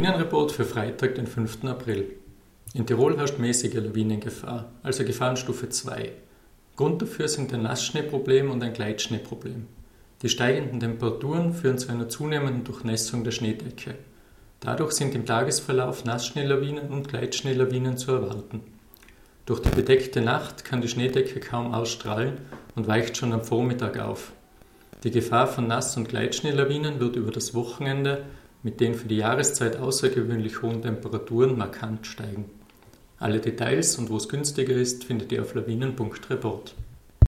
Lawinenreport für Freitag, den 5. April. In Tirol herrscht mäßige Lawinengefahr, also Gefahrenstufe 2. Grund dafür sind ein Nassschneeproblem und ein Gleitschneeproblem. Die steigenden Temperaturen führen zu einer zunehmenden Durchnässung der Schneedecke. Dadurch sind im Tagesverlauf Nassschneelawinen und Gleitschneelawinen zu erwarten. Durch die bedeckte Nacht kann die Schneedecke kaum ausstrahlen und weicht schon am Vormittag auf. Die Gefahr von Nass- und Gleitschneelawinen wird über das Wochenende mit den für die Jahreszeit außergewöhnlich hohen Temperaturen markant steigen. Alle Details und wo es günstiger ist, findet ihr auf lawinen.report.